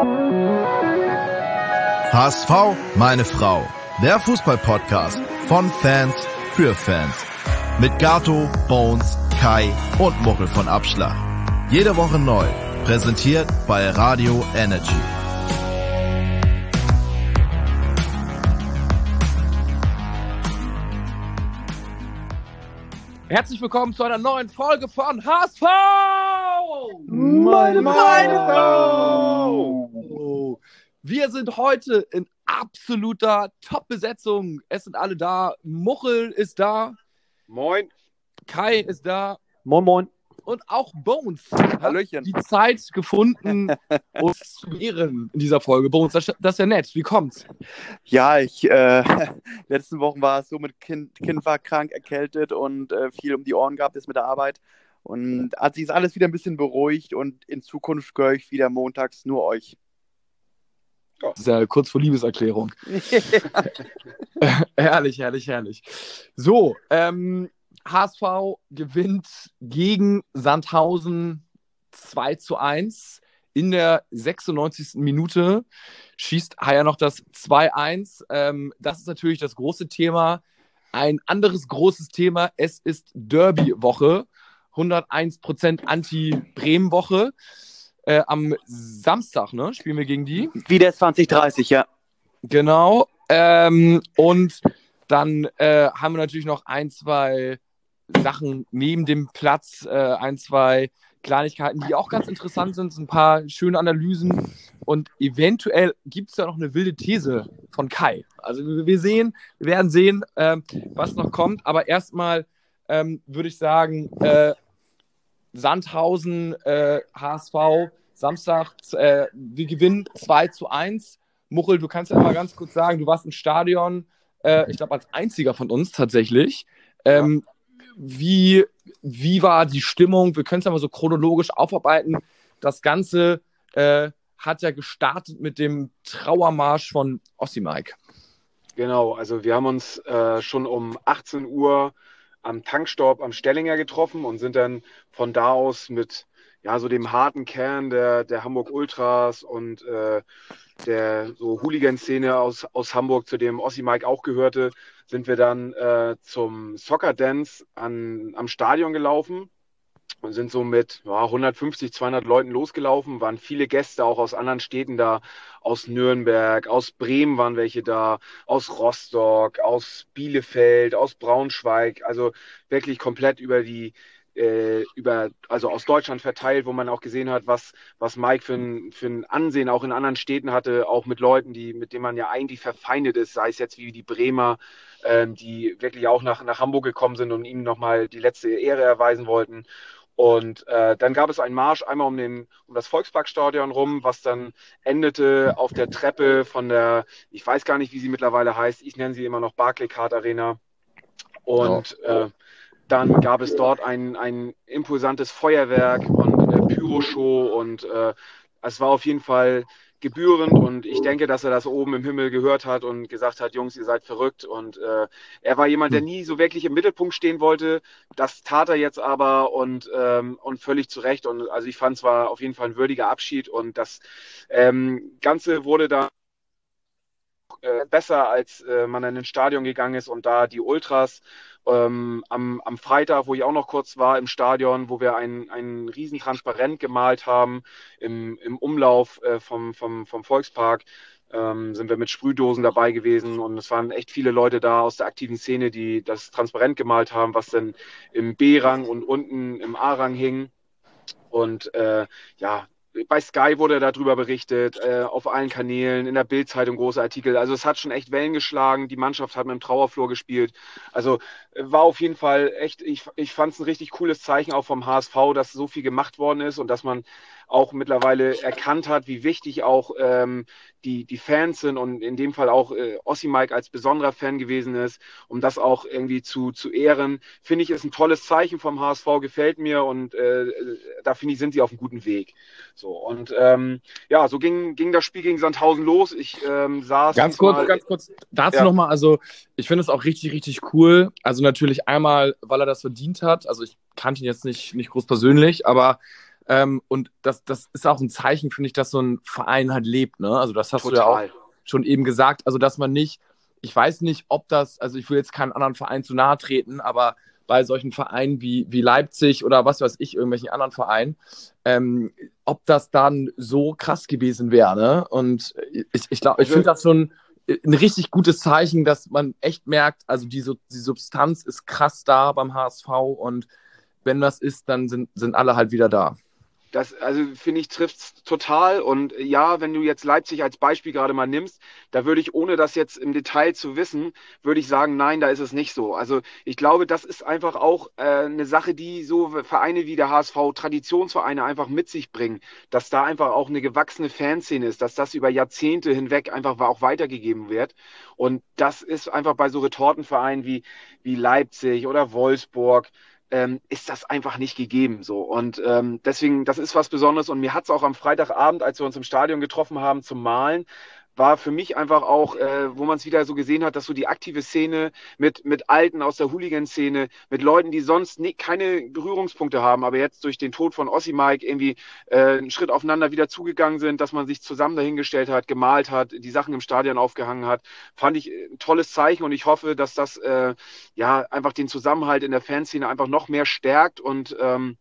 HSV, meine Frau. Der Fußball-Podcast von Fans für Fans. Mit Gato, Bones, Kai und Muchel von Abschlag. Jede Woche neu. Präsentiert bei Radio Energy. Herzlich willkommen zu einer neuen Folge von HSV! Meine Frau! Wir sind heute in absoluter Top-Besetzung. Es sind alle da. Muchel ist da. Moin. Kai ist da. Moin, moin. Und auch Bones Hallöchen. hat die Zeit gefunden, uns zu ehren in dieser Folge. Bones, das ist ja nett. Wie kommt's? Ja, letzten Wochen war es so, mit Kind war krank, erkältet und viel um die Ohren gehabt ist mit der Arbeit. Und hat sich alles wieder ein bisschen beruhigt und in Zukunft höre ich wieder montags nur euch. Das ist ja kurz vor Liebeserklärung. Herrlich, herrlich, herrlich. So, HSV gewinnt gegen Sandhausen 2:1. In der 96. Minute schießt Haier noch das 2:1. Das ist natürlich das große Thema. Ein anderes großes Thema, es ist Derby-Woche. 101% Anti-Bremen-Woche. Am Samstag, ne, spielen wir gegen die. Wieder 2030, ja. Genau. Und dann haben wir natürlich noch ein, zwei Sachen neben dem Platz, ein, zwei Kleinigkeiten, die auch ganz interessant sind, ein paar schöne Analysen und eventuell gibt es ja noch eine wilde These von Kai. Also wir werden sehen, was noch kommt, aber erstmal würde ich sagen, Sandhausen, HSV, Samstag, wir gewinnen 2:1. Muchel, du kannst ja mal ganz kurz sagen, du warst im Stadion, ich glaube als einziger von uns tatsächlich. Wie war die Stimmung? Wir können es ja mal so chronologisch aufarbeiten. Das Ganze hat ja gestartet mit dem Trauermarsch von Osimhen. Genau, also wir haben uns schon um 18 Uhr am Tankstopp am Stellinger getroffen und sind dann von da aus mit so dem harten Kern der Hamburg Ultras und der so Hooligan-Szene aus Hamburg, zu dem Osimhen auch gehörte, sind wir dann zum Soccer Dance am Stadion gelaufen und sind so mit 150, 200 Leuten losgelaufen, waren viele Gäste auch aus anderen Städten da, aus Nürnberg, aus Bremen waren welche da, aus Rostock, aus Bielefeld, aus Braunschweig, also wirklich komplett also aus Deutschland verteilt, wo man auch gesehen hat, was Mike für ein Ansehen auch in anderen Städten hatte, auch mit Leuten, mit denen man ja eigentlich verfeindet ist, sei es jetzt wie die Bremer, die wirklich auch nach Hamburg gekommen sind und ihm nochmal die letzte Ehre erweisen wollten. Und dann gab es einen Marsch einmal um das Volksparkstadion rum, was dann endete auf der Treppe von der, ich weiß gar nicht, wie sie mittlerweile heißt, ich nenne sie immer noch Barclaycard Arena. Und dann gab es dort ein imposantes Feuerwerk und Pyroshow und es war auf jeden Fall gebührend und ich denke, dass er das oben im Himmel gehört hat und gesagt hat, Jungs, ihr seid verrückt und er war jemand, der nie so wirklich im Mittelpunkt stehen wollte. Das tat er jetzt aber und völlig zu Recht und also ich fand es war auf jeden Fall ein würdiger Abschied und das Ganze wurde da besser, als man in ein Stadion gegangen ist und da die Ultras am Freitag, wo ich auch noch kurz war im Stadion, wo wir ein riesen Transparent gemalt haben im Umlauf vom Volkspark, sind wir mit Sprühdosen dabei gewesen und es waren echt viele Leute da aus der aktiven Szene, die das Transparent gemalt haben, was dann im B-Rang und unten im A-Rang hing und bei Sky wurde darüber berichtet, auf allen Kanälen, in der Bild-Zeitung große Artikel. Also es hat schon echt Wellen geschlagen. Die Mannschaft hat mit dem Trauerflor gespielt. Also war auf jeden Fall echt, ich fand es ein richtig cooles Zeichen auch vom HSV, dass so viel gemacht worden ist und dass man auch mittlerweile erkannt hat, wie wichtig auch die Fans sind und in dem Fall auch Osimhen als besonderer Fan gewesen ist, um das auch irgendwie zu ehren. Finde ich, ist ein tolles Zeichen vom HSV, gefällt mir und da finde ich, sind sie auf einem guten Weg. So und so ging das Spiel gegen Sandhausen los. Ich saß ganz kurz dazu nochmal, also ich finde es auch richtig, richtig cool. Also natürlich einmal, weil er das verdient hat. Also ich kannte ihn jetzt nicht groß persönlich, aber Und das ist auch ein Zeichen, finde ich, dass so ein Verein halt lebt. Ne? Also das hast du ja auch schon eben gesagt. Also dass man nicht, ich weiß nicht, ob das, also ich will jetzt keinen anderen Verein zu nahe treten, aber bei solchen Vereinen wie Leipzig oder was weiß ich, irgendwelchen anderen Vereinen, ob das dann so krass gewesen wäre. Ne? Und ich glaube, ich finde das schon ein richtig gutes Zeichen, dass man echt merkt, also die Substanz ist krass da beim HSV und wenn das ist, dann sind alle halt wieder da. Das, also finde ich, trifft es total. Und ja, wenn du jetzt Leipzig als Beispiel gerade mal nimmst, da würde ich, ohne das jetzt im Detail zu wissen, würde ich sagen, nein, da ist es nicht so. Also ich glaube, das ist einfach auch eine Sache, die so Vereine wie der HSV, Traditionsvereine einfach mit sich bringen, dass da einfach auch eine gewachsene Fanszene ist, dass das über Jahrzehnte hinweg einfach auch weitergegeben wird. Und das ist einfach bei so Retortenvereinen wie Leipzig oder Wolfsburg, ist das einfach nicht gegeben. So. Und deswegen, das ist was Besonderes. Und mir hat es auch am Freitagabend, als wir uns im Stadion getroffen haben zum Malen, war für mich einfach auch, wo man es wieder so gesehen hat, dass so die aktive Szene mit Alten aus der Hooligan-Szene, mit Leuten, die sonst keine Berührungspunkte haben, aber jetzt durch den Tod von Ossi Mike irgendwie einen Schritt aufeinander wieder zugegangen sind, dass man sich zusammen dahingestellt hat, gemalt hat, die Sachen im Stadion aufgehangen hat, fand ich ein tolles Zeichen und ich hoffe, dass das ja einfach den Zusammenhalt in der Fanszene einfach noch mehr stärkt und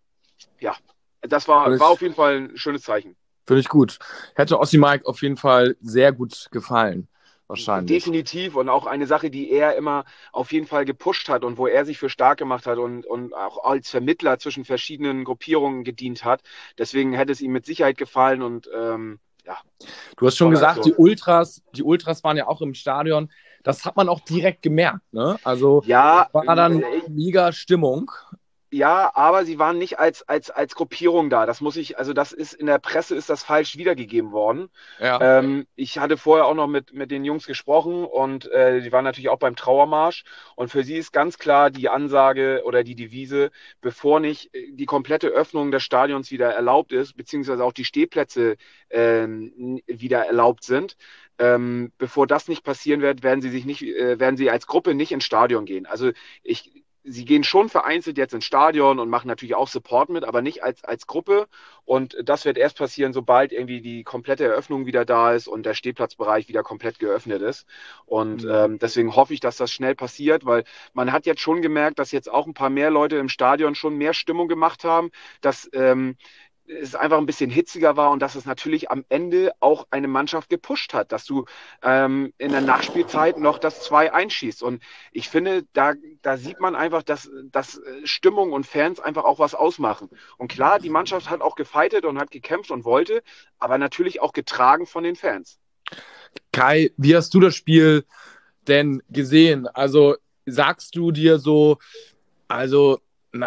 ja, das war auf jeden Fall ein schönes Zeichen. Finde ich gut. Hätte Ossi Mike auf jeden Fall sehr gut gefallen. Wahrscheinlich. Definitiv und auch eine Sache, die er immer auf jeden Fall gepusht hat und wo er sich für stark gemacht hat und auch als Vermittler zwischen verschiedenen Gruppierungen gedient hat. Deswegen hätte es ihm mit Sicherheit gefallen und ja. Du hast schon gesagt, die Ultras waren ja auch im Stadion. Das hat man auch direkt gemerkt, ne? Also ja, war dann mega Stimmung. Ja, aber sie waren nicht als Gruppierung da. Das muss ich, also das ist in der Presse ist das falsch wiedergegeben worden. Ja. Ich hatte vorher auch noch mit den Jungs gesprochen und die waren natürlich auch beim Trauermarsch. Und für sie ist ganz klar die Ansage oder die Devise, bevor nicht die komplette Öffnung des Stadions wieder erlaubt ist, beziehungsweise auch die Stehplätze wieder erlaubt sind, bevor das nicht passieren wird, werden sie als Gruppe nicht ins Stadion gehen. Also sie gehen schon vereinzelt jetzt ins Stadion und machen natürlich auch Support mit, aber nicht als Gruppe. Und das wird erst passieren, sobald irgendwie die komplette Eröffnung wieder da ist und der Stehplatzbereich wieder komplett geöffnet ist. Und deswegen hoffe ich, dass das schnell passiert, weil man hat jetzt schon gemerkt, dass jetzt auch ein paar mehr Leute im Stadion schon mehr Stimmung gemacht haben, dass es einfach ein bisschen hitziger war und dass es natürlich am Ende auch eine Mannschaft gepusht hat, dass du in der Nachspielzeit noch das 2 einschießt. Und ich finde, da sieht man einfach, dass Stimmung und Fans einfach auch was ausmachen. Und klar, die Mannschaft hat auch gefeitet und hat gekämpft und wollte, aber natürlich auch getragen von den Fans. Kai, wie hast du das Spiel denn gesehen? Also sagst du dir so, also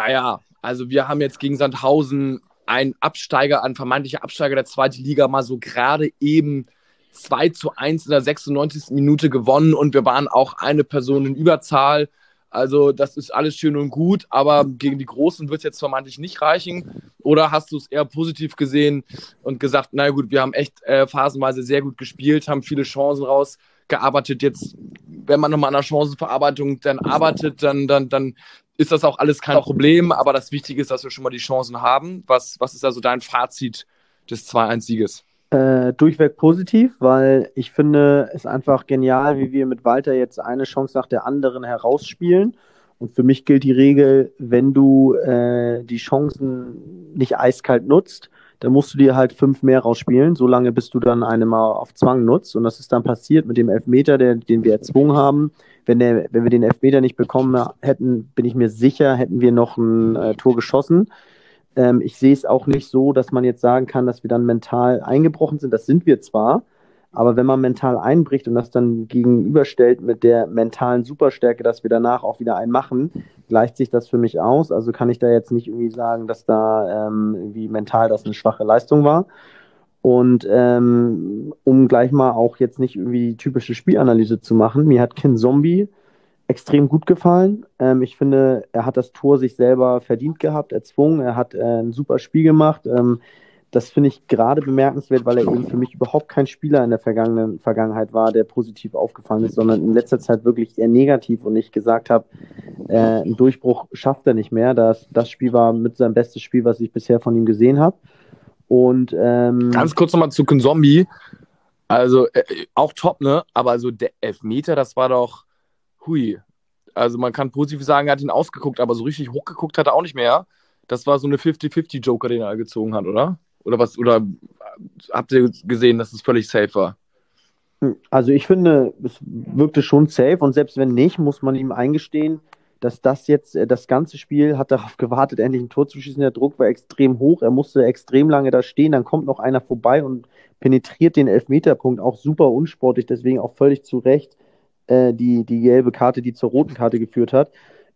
wir haben jetzt gegen Sandhausen ein vermeintlicher Absteiger der zweiten Liga mal so gerade eben 2-1 in der 96. Minute gewonnen und wir waren auch eine Person in Überzahl. Also das ist alles schön und gut, aber gegen die Großen wird es jetzt vermeintlich nicht reichen. Oder hast du es eher positiv gesehen und gesagt, na gut, wir haben echt phasenweise sehr gut gespielt, haben viele Chancen rausgearbeitet. Jetzt, wenn man nochmal an der Chancenverarbeitung dann arbeitet, dann ist das auch alles kein Problem, aber das Wichtige ist, dass wir schon mal die Chancen haben. Was ist also dein Fazit des 2-1-Sieges? Durchweg positiv, weil ich finde es einfach genial, wie wir mit Walter jetzt eine Chance nach der anderen herausspielen. Und für mich gilt die Regel, wenn du die Chancen nicht eiskalt nutzt, dann musst du dir halt 5 mehr rausspielen, solange bis du dann eine mal auf Zwang nutzt. Und das ist dann passiert mit dem Elfmeter, den wir erzwungen haben. Wenn wir den Elfmeter nicht bekommen hätten, bin ich mir sicher, hätten wir noch ein Tor geschossen. Ich sehe es auch nicht so, dass man jetzt sagen kann, dass wir dann mental eingebrochen sind. Das sind wir zwar, aber wenn man mental einbricht und das dann gegenüberstellt mit der mentalen Superstärke, dass wir danach auch wieder einen machen, gleicht sich das für mich aus. Also kann ich da jetzt nicht irgendwie sagen, dass da irgendwie mental das eine schwache Leistung war. Und um gleich mal auch jetzt nicht irgendwie die typische Spielanalyse zu machen, mir hat Kinzombie extrem gut gefallen. Ich finde, er hat das Tor sich selber verdient gehabt, erzwungen. Er hat ein super Spiel gemacht. das finde ich gerade bemerkenswert, weil er eben für mich überhaupt kein Spieler in der Vergangenheit war, der positiv aufgefallen ist, sondern in letzter Zeit wirklich eher negativ und ich gesagt habe, einen Durchbruch schafft er nicht mehr. Das Spiel war mit sein bestes Spiel, was ich bisher von ihm gesehen habe. Und ganz kurz nochmal zu Kinzombie. Also auch top, ne? Aber so der Elfmeter, das war doch hui. Also man kann positiv sagen, er hat ihn ausgeguckt, aber so richtig hochgeguckt hat er auch nicht mehr. Das war so eine 50-50 Joker, den er gezogen hat, oder? Oder was? Oder habt ihr gesehen, dass es völlig safe war? Also ich finde, es wirkte schon safe und selbst wenn nicht, muss man ihm eingestehen, dass das jetzt, das ganze Spiel hat darauf gewartet, endlich ein Tor zu schießen. Der Druck war extrem hoch, er musste extrem lange da stehen, dann kommt noch einer vorbei und penetriert den Elfmeterpunkt, auch super unsportlich, deswegen auch völlig zu Recht die gelbe Karte, die zur roten Karte geführt hat.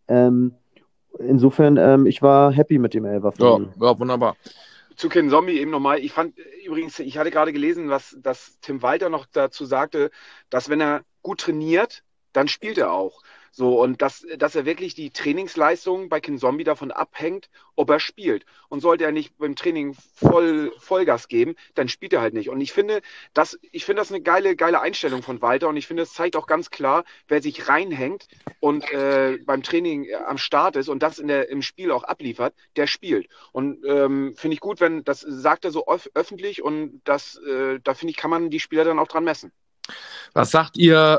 Insofern, ich war happy mit dem Elfer von ihm. Ja, wunderbar. Zu Kinzombie eben nochmal. Ich fand übrigens, ich hatte gerade gelesen, dass Tim Walter noch dazu sagte, dass wenn er gut trainiert, dann spielt er auch. So, und dass er wirklich die Trainingsleistung bei Kinzombie davon abhängt, ob er spielt. Und sollte er nicht beim Training Vollgas geben, dann spielt er halt nicht. Und ich finde das eine geile Einstellung von Walter. Und ich finde, es zeigt auch ganz klar, wer sich reinhängt und beim Training am Start ist und das im Spiel auch abliefert, der spielt. Und finde ich gut, wenn das sagt er so öffentlich und da finde ich, kann man die Spieler dann auch dran messen. Was sagt ihr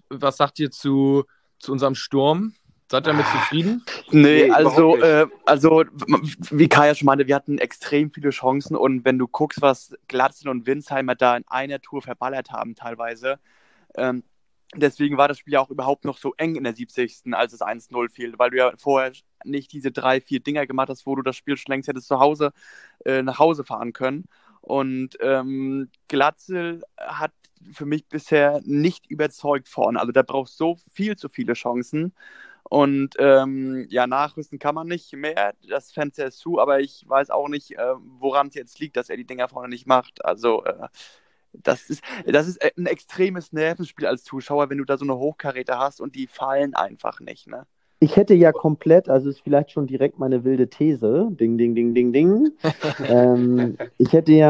zu unserem Sturm? Seid ihr damit zufrieden? Nee, also wie Kai ja schon meinte, wir hatten extrem viele Chancen und wenn du guckst, was Glatzel und Winsheimer da in einer Tour verballert haben teilweise, deswegen war das Spiel ja auch überhaupt noch so eng in der 70. als es 1-0 fiel, weil du ja vorher nicht diese 3-4 Dinger gemacht hast, wo du das Spiel schon längst hättest nach Hause fahren können. Und Glatzel hat für mich bisher nicht überzeugt vorne. Also da brauchst du so viel zu viele Chancen. Und nachrüsten kann man nicht mehr. Das Fenster ist zu, aber ich weiß auch nicht, woran es jetzt liegt, dass er die Dinger vorne nicht macht. Also das ist ein extremes Nervenspiel als Zuschauer, wenn du da so eine Hochkaräter hast und die fallen einfach nicht, ne? Ich hätte ja komplett, also ist vielleicht schon direkt meine wilde These, ding, ding, ding, ding, ding. Ich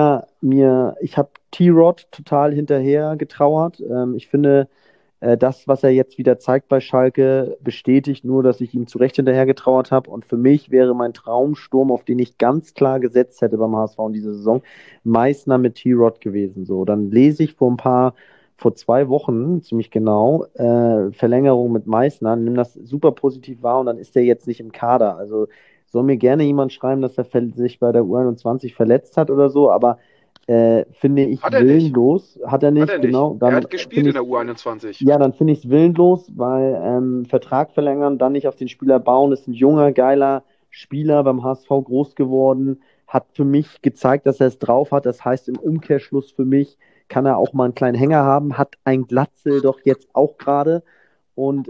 habe T-Rod total hinterher getrauert. Ich finde, das, was er jetzt wieder zeigt bei Schalke, bestätigt nur, dass ich ihm zu Recht hinterher getrauert habe. Und für mich wäre mein Traumsturm, auf den ich ganz klar gesetzt hätte beim HSV in dieser Saison, Meißner mit T-Rod gewesen. So, dann lese ich vor 2 Wochen, ziemlich genau, Verlängerung mit Meißner, nimm das super positiv wahr und dann ist er jetzt nicht im Kader. Also soll mir gerne jemand schreiben, dass er sich bei der U21 verletzt hat oder so, aber finde ich willenlos. Hat er nicht, genau. Dann er hat gespielt in der U21. Ja, dann finde ich es willenlos, weil Vertrag verlängern, dann nicht auf den Spieler bauen, ist ein junger, geiler Spieler beim HSV groß geworden, hat für mich gezeigt, dass er es drauf hat. Das heißt im Umkehrschluss für mich, kann er auch mal einen kleinen Hänger haben, hat ein Glatzel doch jetzt auch gerade. Und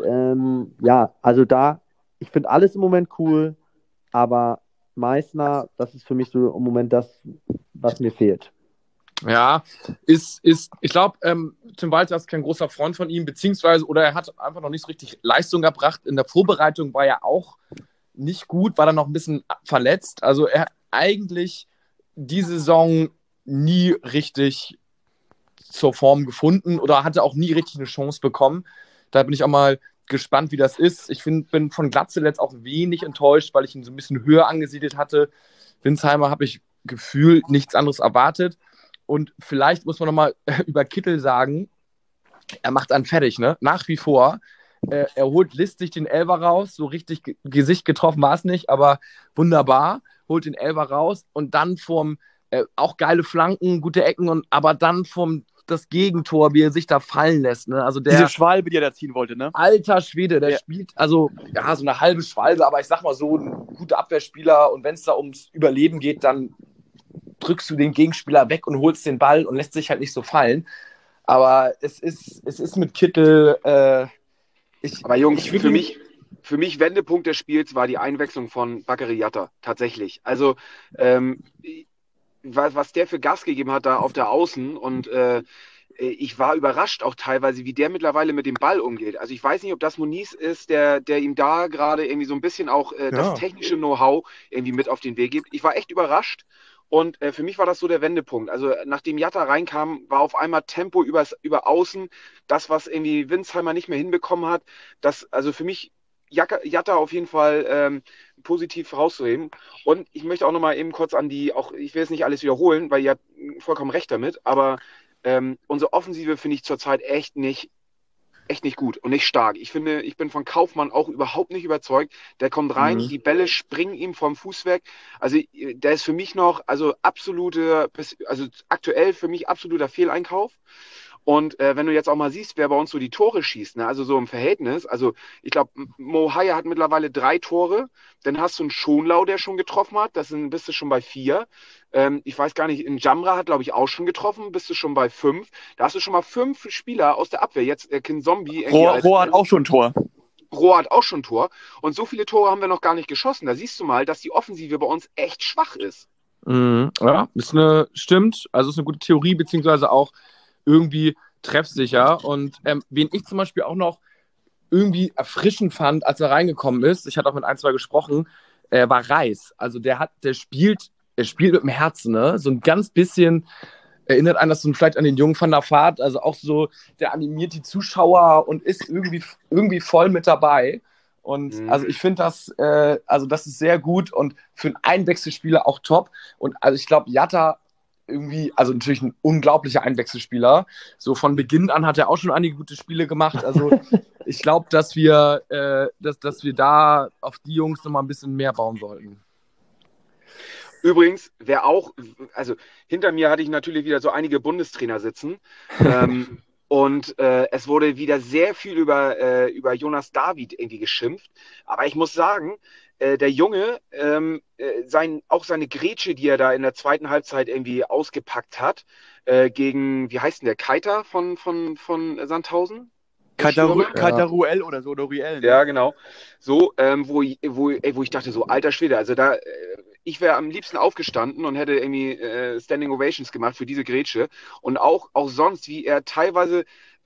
also ich finde alles im Moment cool, aber Meißner, das ist für mich so im Moment das, was mir fehlt. Ja, ich glaube, Tim Walter ist kein großer Freund von ihm, oder er hat einfach noch nicht so richtig Leistung gebracht. In der Vorbereitung war er auch nicht gut, war dann noch ein bisschen verletzt. Also er hat eigentlich die Saison nie richtig zur Form gefunden oder hatte auch nie richtig eine Chance bekommen. Da bin ich auch mal gespannt, wie das ist. Ich bin von Glatzel jetzt auch wenig enttäuscht, weil ich ihn so ein bisschen höher angesiedelt hatte. Winsheimer habe ich gefühlt nichts anderes erwartet. Und vielleicht muss man nochmal über Kittel sagen, er macht einen fertig, ne? Nach wie vor. Er holt listig den Elfer raus, so richtig Gesicht getroffen war es nicht, aber wunderbar, holt den Elfer raus und dann auch geile Flanken, gute Ecken, aber dann das Gegentor, wie er sich da fallen lässt. Ne? Also diese Schwalbe, die er da ziehen wollte, ne? Alter Schwede, der spielt, also ja, so eine halbe Schwalbe, aber ich sag mal so, ein guter Abwehrspieler und wenn es da ums Überleben geht, dann drückst du den Gegenspieler weg und holst den Ball und lässt sich halt nicht so fallen. Aber es ist mit Kittel. Aber Jungs, für mich Wendepunkt des Spiels war die Einwechslung von Bakary Jatta, tatsächlich. Also was der für Gas gegeben hat da auf der Außen und ich war überrascht auch teilweise, wie der mittlerweile mit dem Ball umgeht. Also ich weiß nicht, ob das Moniz ist, der ihm da gerade irgendwie so ein bisschen auch das technische Know-how irgendwie mit auf den Weg gibt. Ich war echt überrascht Und für mich war das so der Wendepunkt. Also nachdem Jatta reinkam, war auf einmal Tempo über Außen, das, was irgendwie Winsheimer nicht mehr hinbekommen hat. Das, also für mich Jatta auf jeden Fall positiv herauszuheben. Und ich möchte auch nochmal eben kurz ich will jetzt nicht alles wiederholen, weil ihr habt vollkommen recht damit, aber unsere Offensive finde ich zurzeit echt nicht gut und nicht stark. Ich finde, ich bin von Kaufmann auch überhaupt nicht überzeugt. Der kommt rein, die Bälle springen ihm vom Fuß weg. Also der ist für mich noch, also aktuell für mich absoluter Fehleinkauf. Und wenn du jetzt auch mal siehst, wer bei uns so die Tore schießt, ne? Also so im Verhältnis, also ich glaube, Mo Haya hat mittlerweile 3 Tore, dann hast du einen Schonlau, der schon getroffen hat, bist du schon bei 4. Ich weiß gar nicht, Njamra hat, glaube ich, auch schon getroffen, bist du schon bei 5. Da hast du schon mal 5 Spieler aus der Abwehr. Jetzt Kinzombie. Rohr hat auch schon ein Tor. Rohr hat auch schon ein Tor. Und so viele Tore haben wir noch gar nicht geschossen. Da siehst du mal, dass die Offensive bei uns echt schwach ist. Ja, stimmt. Also ist eine gute Theorie, beziehungsweise auch irgendwie treffsicher. Und wen ich zum Beispiel auch noch irgendwie erfrischend fand, als er reingekommen ist, ich hatte auch mit 1, 2 gesprochen, war Reis. Also der spielt mit dem Herzen, ne? So ein ganz bisschen erinnert einen das so vielleicht an den jungen Van der Vaart, also auch so, der animiert die Zuschauer und ist irgendwie voll mit dabei. Und also ich finde das, das ist sehr gut und für einen Einwechselspieler auch top. Und also ich glaube, Jatta irgendwie, also natürlich ein unglaublicher Einwechselspieler. So von Beginn an hat er auch schon einige gute Spiele gemacht. Also ich glaube, dass wir da auf die Jungs nochmal ein bisschen mehr bauen sollten. Übrigens, also hinter mir hatte ich natürlich wieder so einige Bundestrainer sitzen. Und es wurde wieder sehr viel über Jonas David irgendwie geschimpft. Aber ich muss sagen, der Junge, auch seine Grätsche, die er da in der zweiten Halbzeit irgendwie ausgepackt hat, gegen, wie heißt denn der, Keita von Sandhausen? Keita Ruel oder so, oder Ruel. Ne? Ja, genau. So, wo ich dachte, so, alter Schwede, also ich wäre am liebsten aufgestanden und hätte irgendwie Standing Ovations gemacht für diese Grätsche. Und auch sonst, wie er teilweise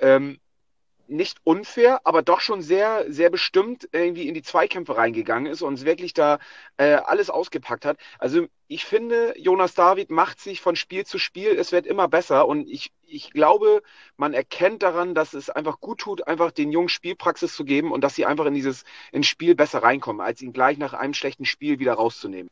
nicht unfair, aber doch schon sehr, sehr bestimmt irgendwie in die Zweikämpfe reingegangen ist und es wirklich da alles ausgepackt hat. Also ich finde, Jonas David macht sich von Spiel zu Spiel, es wird immer besser und ich glaube, man erkennt daran, dass es einfach gut tut, einfach den Jungen Spielpraxis zu geben und dass sie einfach ins Spiel besser reinkommen, als ihn gleich nach einem schlechten Spiel wieder rauszunehmen.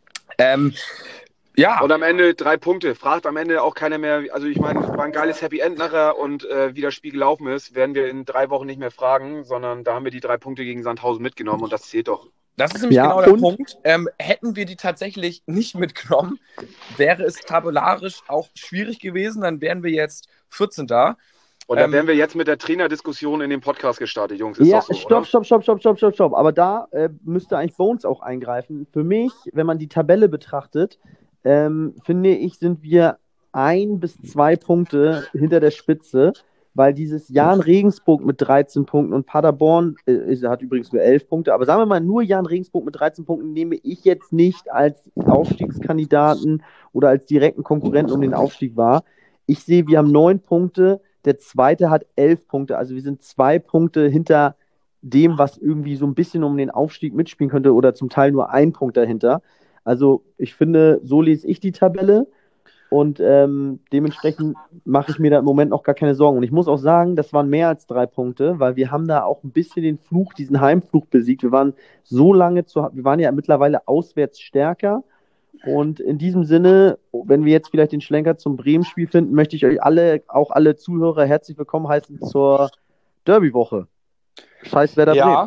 Ja. Und am Ende 3 Punkte. Fragt am Ende auch keiner mehr. Also ich meine, war ein geiles Happy End nachher und wie das Spiel gelaufen ist, werden wir in 3 Wochen nicht mehr fragen, sondern da haben wir die 3 Punkte gegen Sandhausen mitgenommen und das zählt doch. Das ist nämlich genau der Punkt. Hätten wir die tatsächlich nicht mitgenommen, wäre es tabellarisch auch schwierig gewesen. Dann wären wir jetzt 14. Und dann wären wir jetzt mit der Trainerdiskussion in den Podcast gestartet, Jungs. Ist ja, doch so, stopp. Aber da müsste eigentlich Bones auch eingreifen. Für mich, wenn man die Tabelle betrachtet, finde ich, sind wir 1 bis 2 Punkte hinter der Spitze, weil dieses Jan Regensburg mit 13 Punkten und Paderborn hat übrigens nur 11 Punkte, aber sagen wir mal, nur Jan Regensburg mit 13 Punkten nehme ich jetzt nicht als Aufstiegskandidaten oder als direkten Konkurrenten um den Aufstieg wahr. Ich sehe, wir haben 9 Punkte, der zweite hat 11 Punkte, also wir sind 2 Punkte hinter dem, was irgendwie so ein bisschen um den Aufstieg mitspielen könnte oder zum Teil nur 1 Punkt dahinter. Also ich finde, so lese ich die Tabelle und dementsprechend mache ich mir da im Moment noch gar keine Sorgen. Und ich muss auch sagen, das waren mehr als 3 Punkte, weil wir haben da auch ein bisschen den Fluch, diesen Heimfluch besiegt. Wir waren wir waren ja mittlerweile auswärts stärker. Und in diesem Sinne, wenn wir jetzt vielleicht den Schlenker zum Bremen-Spiel finden, möchte ich euch alle Zuhörer herzlich willkommen heißen zur Derby-Woche. Scheiß Werder Bremen.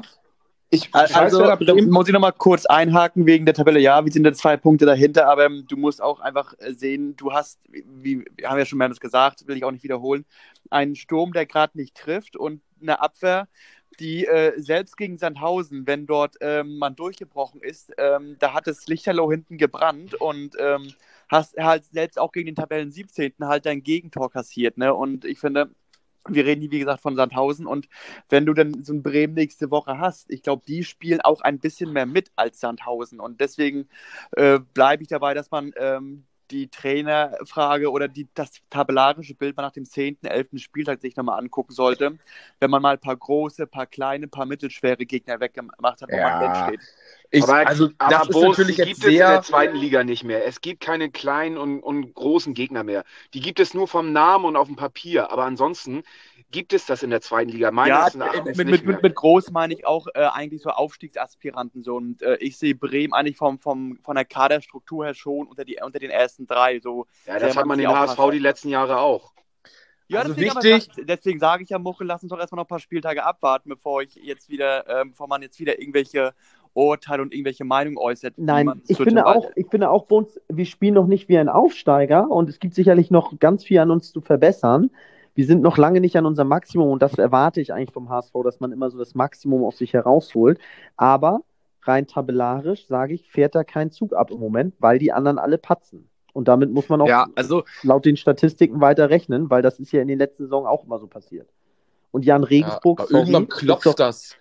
Da muss ich nochmal kurz einhaken wegen der Tabelle. Ja, wir sind da 2 Punkte dahinter, aber du musst auch einfach sehen, du hast, wie wir haben ja schon mehrmals gesagt, will ich auch nicht wiederholen, einen Sturm, der gerade nicht trifft und eine Abwehr, die selbst gegen Sandhausen, wenn dort man durchgebrochen ist, da hat das Lichterloh hinten gebrannt und hast halt selbst auch gegen den Tabellen 17. halt dein Gegentor kassiert. Ne? Und ich finde, wir reden hier, wie gesagt, von Sandhausen und wenn du dann so ein Bremen nächste Woche hast, ich glaube, die spielen auch ein bisschen mehr mit als Sandhausen und deswegen bleibe ich dabei, dass man die Trainerfrage oder das tabellarische Bild mal nach dem 10., 11. Spieltag sich nochmal angucken sollte, wenn man mal ein paar große, paar kleine, paar mittelschwere Gegner weggemacht hat, wo man denn steht. Also das ist Boris, natürlich die jetzt gibt es in der sehr... zweiten Liga nicht mehr. Es gibt keine kleinen und großen Gegner mehr. Die gibt es nur vom Namen und auf dem Papier. Aber ansonsten gibt es das in der zweiten Liga meines Erachtens nicht mehr. Mit groß meine ich auch eigentlich so Aufstiegsaspiranten. So. Und ich sehe Bremen eigentlich von der Kaderstruktur her schon unter den ersten 3. So, ja, das hat man den HSV die letzten Jahre auch. Ja, also deswegen sage ich ja, Muchel, lass uns doch erstmal noch ein paar Spieltage abwarten, bevor man jetzt wieder irgendwelche Urteile und irgendwelche Meinungen äußert. Nein, ich finde auch, bei uns, wir spielen noch nicht wie ein Aufsteiger und es gibt sicherlich noch ganz viel an uns zu verbessern. Wir sind noch lange nicht an unserem Maximum und das erwarte ich eigentlich vom HSV, dass man immer so das Maximum aus sich herausholt. Aber rein tabellarisch, sage ich, fährt da kein Zug ab im Moment, weil die anderen alle patzen. Und damit muss man auch laut den Statistiken weiter rechnen, weil das ist ja in den letzten Saison auch immer so passiert. Und Jan Regensburg, aber irgendwann klopft das.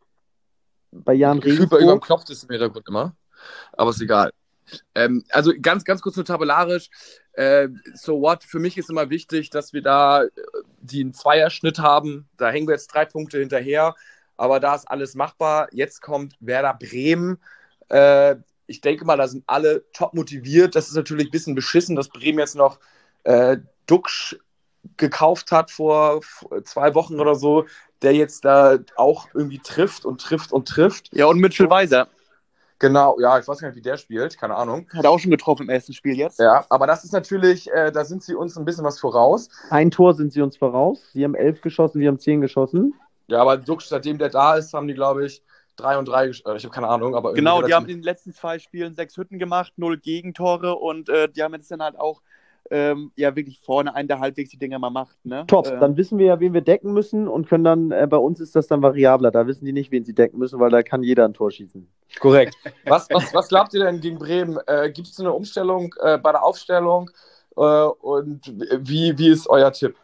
Bei Jan Regensburg. Irgendwann klopft es im Hintergrund immer. Aber ist egal. Also ganz, ganz kurz nur tabellarisch. So what? Für mich ist immer wichtig, dass wir da einen Zweierschnitt haben. Da hängen wir jetzt 3 Punkte hinterher. Aber da ist alles machbar. Jetzt kommt Werder Bremen. Ich denke mal, da sind alle top motiviert. Das ist natürlich ein bisschen beschissen, dass Bremen jetzt noch Duxch gekauft hat vor 2 Wochen oder so, der jetzt da auch irgendwie trifft. Ja, und Mitchell Weiser. Genau, ja, ich weiß gar nicht, wie der spielt, keine Ahnung. Hat auch schon getroffen im ersten Spiel jetzt. Ja, aber das ist natürlich, da sind sie uns ein bisschen was voraus. Ein Tor sind sie uns voraus. Sie haben 11 geschossen, wir haben 10 geschossen. Ja, aber Duxch, seitdem der da ist, haben die, glaube ich, 3 und 3, ich habe keine Ahnung. Aber genau, die haben in den letzten 2 Spielen 6 Hütten gemacht, 0 Gegentore und die haben jetzt dann halt auch wirklich vorne einen, der halbwegs die Dinger mal macht. Ne? Top, dann wissen wir ja, wen wir decken müssen und können dann, bei uns ist das dann variabler, da wissen die nicht, wen sie decken müssen, weil da kann jeder ein Tor schießen. Korrekt. Was glaubt ihr denn gegen Bremen? Gibt es eine Umstellung bei der Aufstellung und wie ist euer Tipp?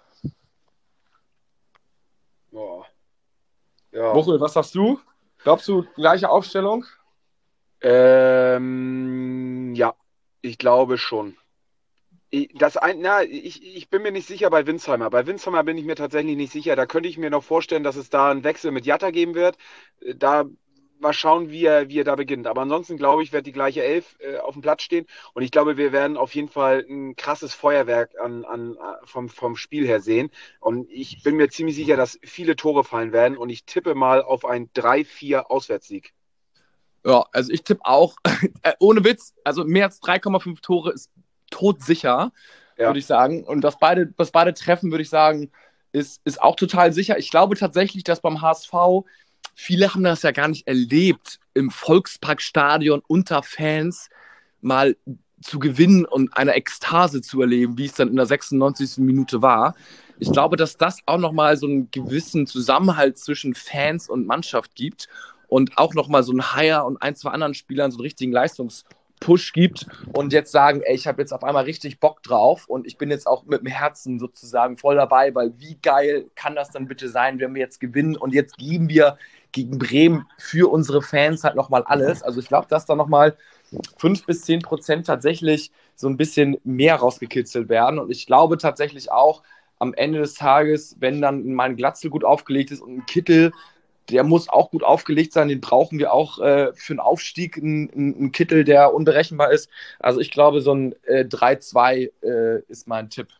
Boah. Ja. Muchel, was sagst du? Glaubst du, gleiche Aufstellung? Ja, ich glaube schon. Ich bin mir nicht sicher bei Winsheimer. Bei Winsheimer bin ich mir tatsächlich nicht sicher. Da könnte ich mir noch vorstellen, dass es da einen Wechsel mit Jatta geben wird. Da mal schauen, wie er da beginnt. Aber ansonsten, glaube ich, wird die gleiche Elf auf dem Platz stehen. Und ich glaube, wir werden auf jeden Fall ein krasses Feuerwerk vom Spiel her sehen. Und ich bin mir ziemlich sicher, dass viele Tore fallen werden. Und ich tippe mal auf einen 3-4 Auswärtssieg. Ja, also ich tippe auch, ohne Witz, also mehr als 3,5 Tore ist todsicher, würde ich sagen. Und dass beide treffen, würde ich sagen, ist auch total sicher. Ich glaube tatsächlich, dass beim HSV, viele haben das ja gar nicht erlebt, im Volksparkstadion unter Fans mal zu gewinnen und eine Ekstase zu erleben, wie es dann in der 96. Minute war. Ich glaube, dass das auch nochmal so einen gewissen Zusammenhalt zwischen Fans und Mannschaft gibt und auch nochmal so ein Haier und 1, 2 anderen Spielern so einen richtigen Leistungspush gibt und jetzt sagen, ey, ich habe jetzt auf einmal richtig Bock drauf und ich bin jetzt auch mit dem Herzen sozusagen voll dabei, weil wie geil kann das dann bitte sein, wenn wir jetzt gewinnen und jetzt geben wir gegen Bremen für unsere Fans halt nochmal alles. Also ich glaube, dass da nochmal 5-10% tatsächlich so ein bisschen mehr rausgekitzelt werden und ich glaube tatsächlich auch am Ende des Tages, wenn dann mal ein Glatzel gut aufgelegt ist und ein Kittel, der muss auch gut aufgelegt sein, den brauchen wir auch für einen Aufstieg, einen Kittel, der unberechenbar ist. Also ich glaube, so ein 3-2 ist mein Tipp.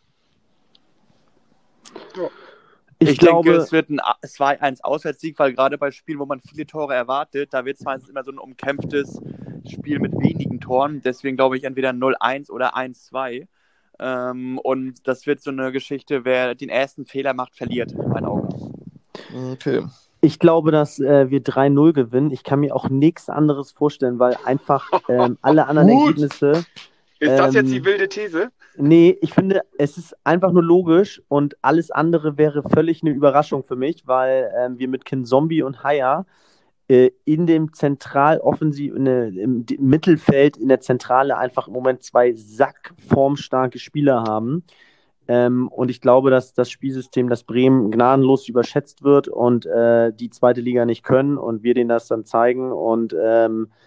Ich denke, es wird ein 2-1 Auswärtssieg, weil gerade bei Spielen, wo man viele Tore erwartet, da wird es meistens immer so ein umkämpftes Spiel mit wenigen Toren. Deswegen glaube ich entweder 0-1 oder 1-2. Und das wird so eine Geschichte, wer den ersten Fehler macht, verliert, in meinen Augen. Okay. Ich glaube, dass wir 3-0 gewinnen. Ich kann mir auch nichts anderes vorstellen, weil einfach alle anderen Ergebnisse... Ist das jetzt die wilde These? Nee, ich finde, es ist einfach nur logisch und alles andere wäre völlig eine Überraschung für mich, weil wir mit Kinzombie und Haier in dem Zentraloffensiv, im Mittelfeld, in der Zentrale einfach im Moment 2 sackformstarke Spieler haben. Und ich glaube, dass das Spielsystem, das Bremen gnadenlos überschätzt wird und die zweite Liga nicht können und wir denen das dann zeigen und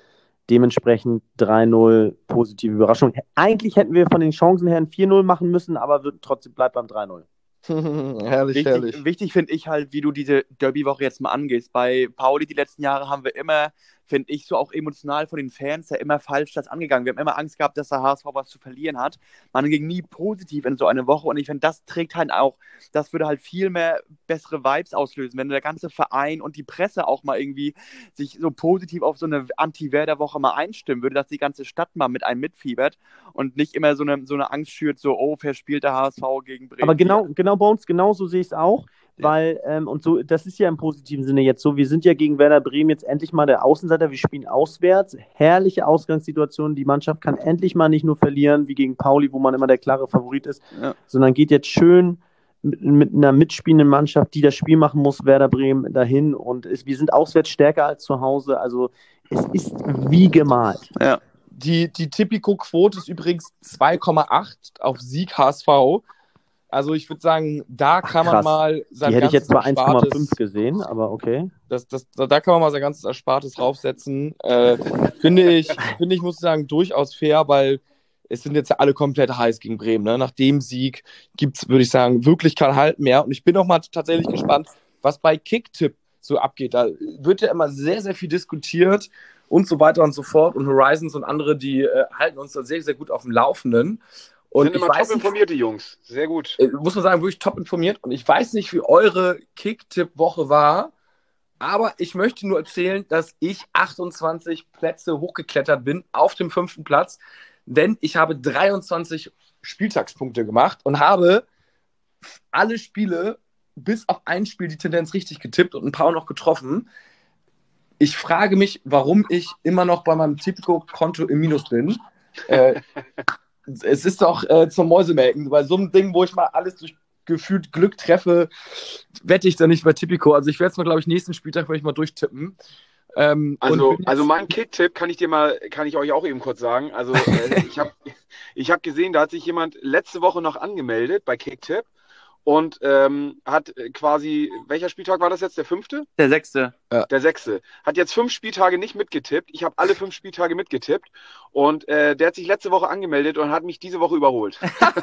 dementsprechend 3-0 positive Überraschung. Eigentlich hätten wir von den Chancen her ein 4-0 machen müssen, aber trotzdem bleibt beim 3-0. Herrlich, herrlich. Wichtig finde ich halt, wie du diese Derby-Woche jetzt mal angehst. Bei Pauli die letzten Jahre haben wir immer, finde ich, so auch emotional von den Fans ja immer falsch das angegangen. Wir haben immer Angst gehabt, dass der HSV was zu verlieren hat. Man ging nie positiv in so eine Woche und ich finde, das trägt halt auch, das würde halt viel mehr bessere Vibes auslösen, wenn der ganze Verein und die Presse auch mal irgendwie sich so positiv auf so eine Anti-Werder-Woche mal einstimmen würde, dass die ganze Stadt mal mit einem mitfiebert und nicht immer so eine Angst schürt, so, oh, verspielt der HSV gegen Bremen. Aber genau bei uns, genau so sehe ich es auch. Weil, und so, das ist ja im positiven Sinne jetzt so, wir sind ja gegen Werder Bremen jetzt endlich mal der Außenseiter, wir spielen auswärts, herrliche Ausgangssituation, die Mannschaft kann endlich mal nicht nur verlieren, wie gegen Pauli, wo man immer der klare Favorit ist, sondern geht jetzt schön mit einer mitspielenden Mannschaft, die das Spiel machen muss, Werder Bremen dahin und wir sind auswärts stärker als zu Hause, also es ist wie gemalt. Ja. Die Tipico-Quote ist übrigens 2,8 auf Sieg HSV. Also ich würde sagen, da kann man mal sein die hätte ich jetzt zwar Erspartes 1,5 gesehen, aber okay. Da kann man mal sein ganzes Erspartes draufsetzen. Finde ich, muss ich sagen, durchaus fair, weil es sind jetzt ja alle komplett heiß gegen Bremen. Ne? Nach dem Sieg gibt es, würde ich sagen, wirklich kein Halt mehr. Und ich bin auch mal tatsächlich gespannt, was bei Kicktipp so abgeht. Da wird ja immer sehr, sehr viel diskutiert und so weiter und so fort. Und Horizons und andere, die halten uns da sehr, sehr gut auf dem Laufenden. Und sind immer top informierte Jungs. Sehr gut. Muss man sagen, wirklich top informiert. Und ich weiß nicht, wie eure Kicktipp-Woche war, aber ich möchte nur erzählen, dass ich 28 Plätze hochgeklettert bin auf dem 5. Platz, denn ich habe 23 Spieltagspunkte gemacht und habe alle Spiele bis auf ein Spiel die Tendenz richtig getippt und ein paar noch getroffen. Ich frage mich, warum ich immer noch bei meinem Tipico-Konto im Minus bin. Es ist doch zum Mäusemelken. Bei so einem Ding, wo ich mal alles durch gefühlt Glück treffe, wette ich da nicht bei Tipico. Also ich werde es mal, glaube ich, nächsten Spieltag ich mal durchtippen. Also mein Kick-Tipp kann ich euch auch eben kurz sagen. Also ich hab gesehen, da hat sich jemand letzte Woche noch angemeldet bei Kick-Tipp und hat quasi, welcher Spieltag war das jetzt? Der 5.? Der 6. Ja. Der 6. Hat jetzt 5 Spieltage nicht mitgetippt. Ich habe alle 5 Spieltage mitgetippt und der hat sich letzte Woche angemeldet und hat mich diese Woche überholt.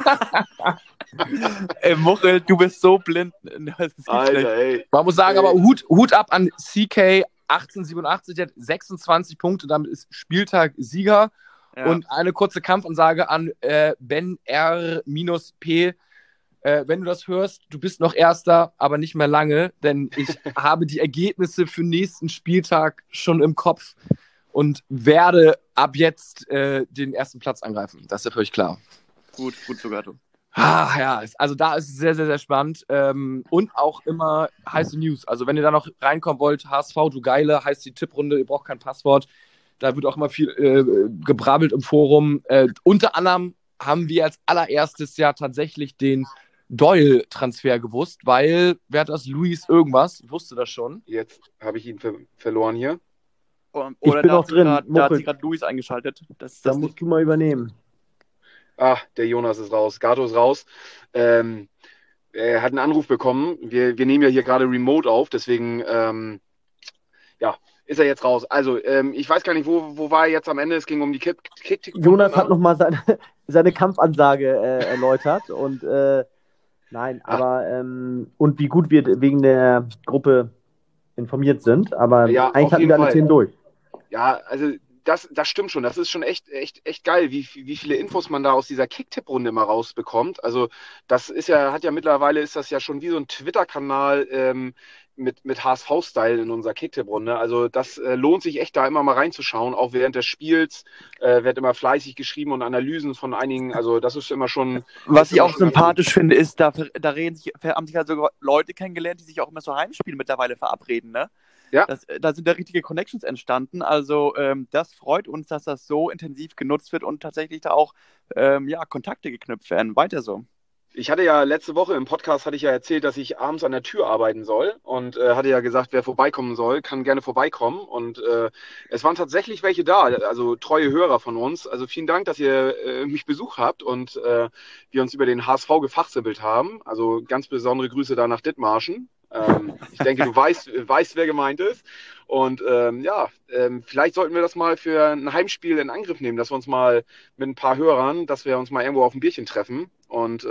Ey, Muchel, du bist so blind. Alter, ey. Man muss sagen, aber Hut ab an CK 1887, der hat 26 Punkte, damit ist Spieltag Sieger. Ja. Und eine kurze Kampfansage an Ben R-P. Wenn du das hörst, du bist noch Erster, aber nicht mehr lange, denn ich habe die Ergebnisse für nächsten Spieltag schon im Kopf und werde ab jetzt den ersten Platz angreifen. Das ist ja völlig klar. Gut sogar du. Ja, also da ist es sehr, sehr, sehr spannend und auch immer heiße News. Also wenn ihr da noch reinkommen wollt, HSV, du Geile, heißt die Tipprunde, ihr braucht kein Passwort. Da wird auch immer viel gebrabbelt im Forum. Unter anderem haben wir als allererstes ja tatsächlich den Doyle-Transfer gewusst, weil, wer hat das? Luis irgendwas, wusste das schon. Jetzt habe ich ihn verloren hier. Oder ich bin noch drin. Da hat sich gerade Luis eingeschaltet. Da musst du mal übernehmen. Der Jonas ist raus. Gato ist raus. Er hat einen Anruf bekommen. Wir nehmen ja hier gerade remote auf, deswegen ist er jetzt raus. Also, ich weiß gar nicht, wo war er jetzt am Ende? Es ging um die Kick. Jonas hat nochmal seine Kampfansage erläutert und und wie gut wir wegen der Gruppe informiert sind, aber ja, eigentlich hatten wir alle 10 durch. Ja, also das stimmt schon. Das ist schon echt geil, wie viele Infos man da aus dieser Kick-Tipp-Runde immer rausbekommt. Also das mittlerweile ist das ja schon wie so ein Twitter-Kanal mit HSV-Style in unserer Kicktipp-Runde. Also das lohnt sich echt, da immer mal reinzuschauen. Auch während des Spiels wird immer fleißig geschrieben und Analysen von einigen. Also das ist immer schon... Was ich auch sympathisch finde, ist, da haben sich also Leute kennengelernt, die sich auch immer so Heimspiele mittlerweile verabreden, ne? Ja. Da sind da richtige Connections entstanden. Also das freut uns, dass das so intensiv genutzt wird und tatsächlich da auch Kontakte geknüpft werden. Weiter so. Ich hatte ja letzte Woche im Podcast erzählt, dass ich abends an der Tür arbeiten soll und hatte ja gesagt, wer vorbeikommen soll, kann gerne vorbeikommen und es waren tatsächlich welche da, also treue Hörer von uns. Also vielen Dank, dass ihr mich besucht habt und wir uns über den HSV gefachsimpelt haben. Also ganz besondere Grüße da nach Dithmarschen. Ich denke, du weißt, wer gemeint ist. Und vielleicht sollten wir das mal für ein Heimspiel in Angriff nehmen, dass wir uns mal mit ein paar Hörern, dass wir uns mal irgendwo auf ein Bierchen treffen und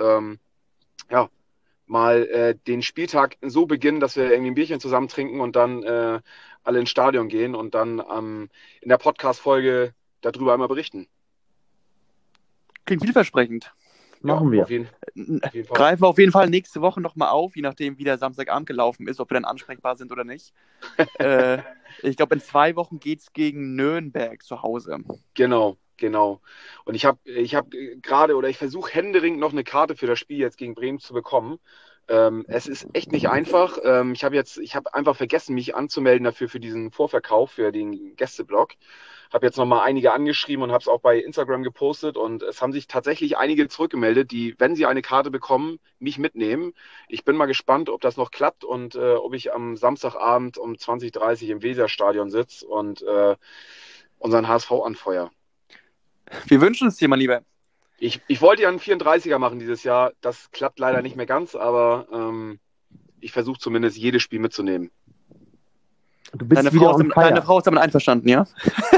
mal den Spieltag so beginnen, dass wir irgendwie ein Bierchen zusammen trinken und dann alle ins Stadion gehen und dann in der Podcast-Folge darüber einmal berichten. Klingt vielversprechend. Machen wir. Auf jeden Fall. Greifen wir auf jeden Fall nächste Woche nochmal auf, je nachdem, wie der Samstagabend gelaufen ist, ob wir dann ansprechbar sind oder nicht. Ich glaube, in 2 Wochen geht es gegen Nürnberg zu Hause. Genau. Und ich versuche händeringend noch eine Karte für das Spiel jetzt gegen Bremen zu bekommen. Es ist echt nicht einfach. Ich habe einfach vergessen, mich anzumelden dafür für diesen Vorverkauf, für den Gästeblock. Habe jetzt nochmal einige angeschrieben und habe es auch bei Instagram gepostet und es haben sich tatsächlich einige zurückgemeldet, die, wenn sie eine Karte bekommen, mich mitnehmen. Ich bin mal gespannt, ob das noch klappt und ob ich am Samstagabend um 20:30 Uhr im Weserstadion sitze und unseren HSV anfeuer. Wir wünschen es dir, mein Lieber. Ich wollte ja einen 34er machen dieses Jahr. Das klappt leider nicht mehr ganz, aber ich versuche zumindest jedes Spiel mitzunehmen. Du bist Deine wieder Frau ist damit einverstanden, ja?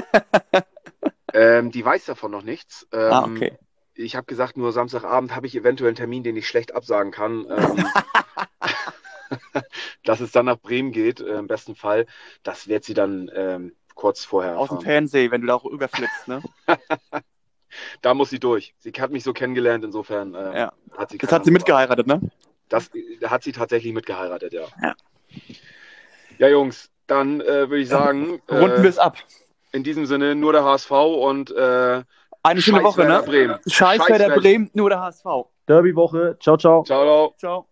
Die weiß davon noch nichts. Okay. Ich habe gesagt, nur Samstagabend habe ich eventuell einen Termin, den ich schlecht absagen kann. Dass es dann nach Bremen geht, im besten Fall. Das wird sie dann kurz vorher Aus dem erfahren. Fernsehen, wenn du da auch überflippst, ne? Da muss sie durch. Sie hat mich so kennengelernt, insofern Ja. hat sie Das keine hat sie andere mitgeheiratet, ne? Das hat sie tatsächlich mitgeheiratet, ja. Ja. Ja, Jungs, dann würde ich sagen, Runden wir es ab. in diesem Sinne nur der HSV und Eine schöne Scheiß Woche, Werder ne? Bremen. Scheiß Werder Werder- Bremen, nur der HSV. Derby-Woche. Ciao, ciao. Ciao, ciao. Ciao.